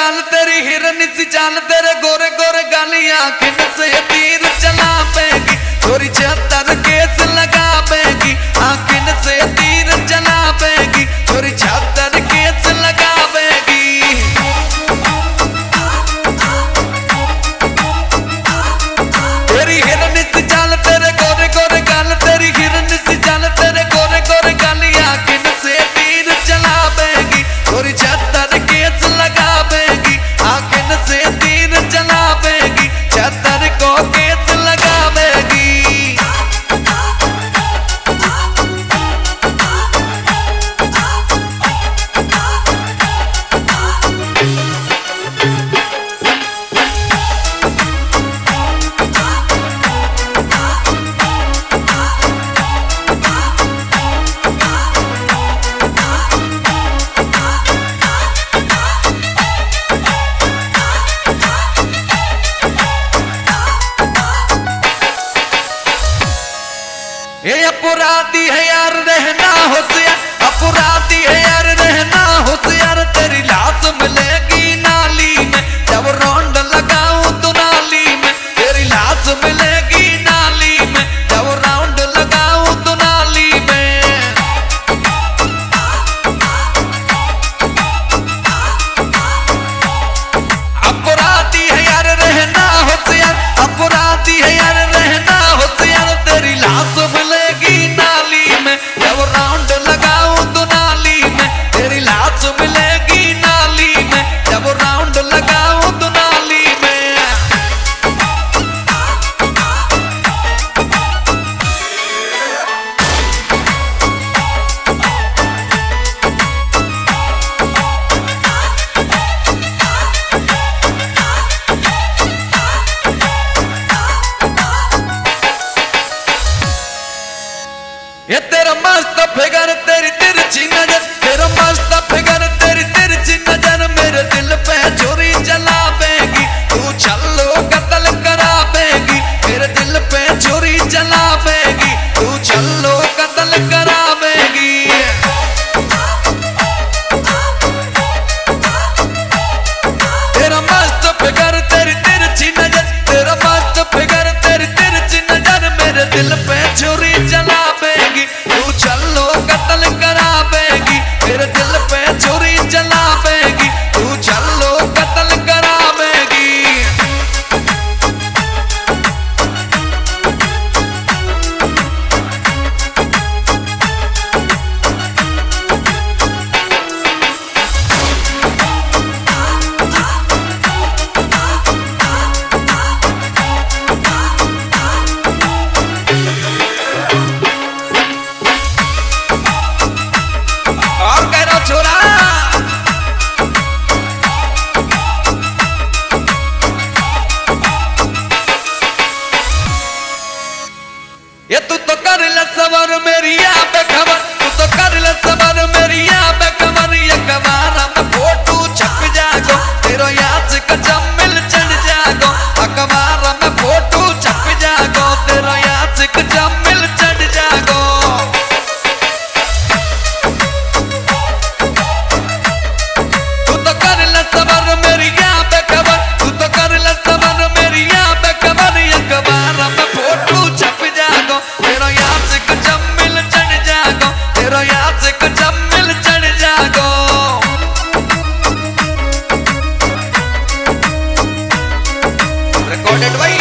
गाल तेरी हिरन सी चाल तेरे गोरे गोरे गालियां किन से तीर चला पेगी छोरी 76 केस लगा पेगी आखिन से तीर चला पेगी छोरी 76 केस लगा पेगी। तेरी हिरन सी चाल तेरे गोरे गोरे गाल तेरी हिरन सी चाल तेरे गोरे गोरे गालियां किन से तीर चला पेगी छोरी 76 केस लगा पेगी आखिन से तीर चला पेगी 76 को केस लगा पेगी। ये अपराधी है यार रहना होशियार अपराधी है यार रहना होशियार तेरी लाश मिलेगी नाली में जब रौंड लगाऊं तो नाली में तेरी लाश मिलेगी नाली में जब राउंड लगाऊं तो नाली में। अपराधी है यार रहना होशियार अपराधी है यार रहना होशियार तेरी लाश ये तेरा मस्त फिगर तेरी तिरछी नजर तेरा मस्त फिगर तेरी तिरछी नजर मेरे दिल पे छुरी चला पेगी तू छल्लो कत्ल करा पेगी मेरे दिल पे छुरी चला पेगी तू छल्लो कत्ल करा पेगी। तेरा मस्त फिगर तेरी तिरछी नजर तेरा मस्त फिगर तेरी तिरछी नजर मेरे दिल पे छुरी चला पेगी तू चलो कत्ल करा पेगी मेरे दिल पे छुरी चला पेगी तू चलो कत्ल करा पेगी। ये तू तो कर ले सबर मेरी आप खबर तू तो कर ले सबर मेरी आप खबर ये कबारा में फोटो छप जागो तेरो याद से कचमिल चढ़ जागो अखबारा में फोटो छप जागो तेरो याद से कचमिल चढ़ जागो। तू तो कर ले सबर मेरी आप खबर तू तो कर ले सबर मेरी आप खबर ये कबारा में फोटो छप जागो तेरा याद से कचमिल चढ़ जागो तेरा याद से कचमिल चढ़ जागो। रिकॉर्डेड भाई